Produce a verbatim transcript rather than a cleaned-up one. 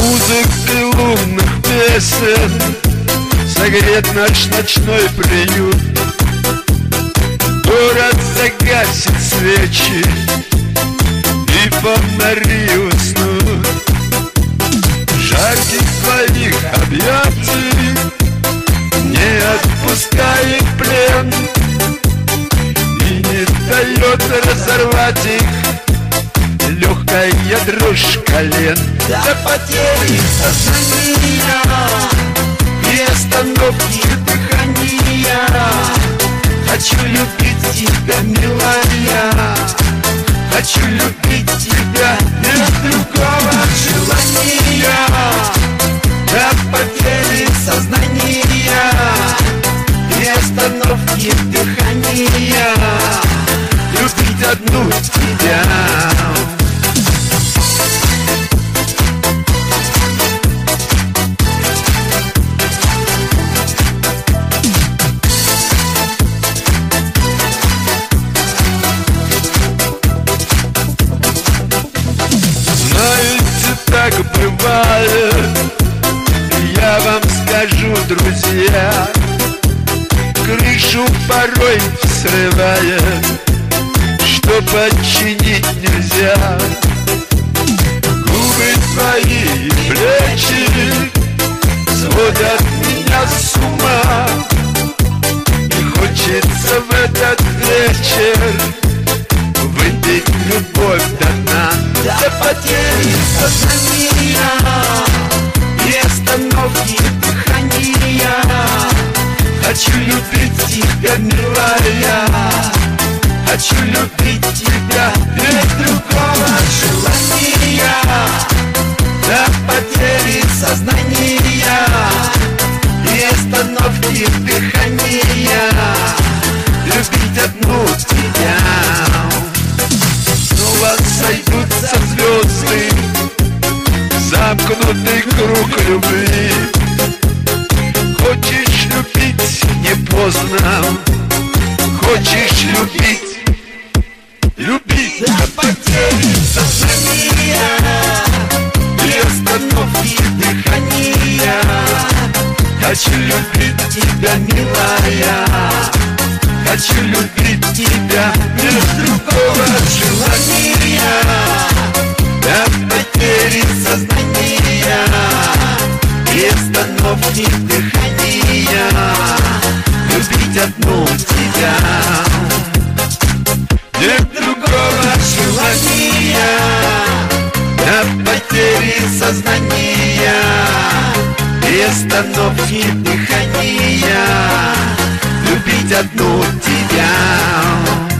Музыкой лунных песен согрет наш ночной приют. Город загасит свечи и фонари уснут. Жарких твоих объятий не отпускает плен и не дает разорвать их легкая дрожь колен. До потери сознания и остановки дыхания хочу любить тебя, милая. Хочу любить тебя без другого желания. До потери сознания и остановки дыхания любить одну тебя. Так бывает, я вам скажу, друзья, крышу порой срывает, что починить нельзя. Губы твои и плечи сводят меня с ума, и хочется в этот вечер выпить любовь до дна. До потери сознания и остановки дыхания хочу любить тебя, милая. Хочу любить тебя без другого желания. До потери сознания и остановки дыхания любить одну тебя. Снова сойдутся звезды, замкнутый круг любви. Хочешь любить не поздно, хочешь любить, любить. До потери сознания и остановки дыхания хочу любить тебя, милая. Хочу любить тебя без другого желания. До потери сознания и остановки дыхания любить одну тебя. Нет другого желания. До потери сознания и остановки дыхания любить одну тебя.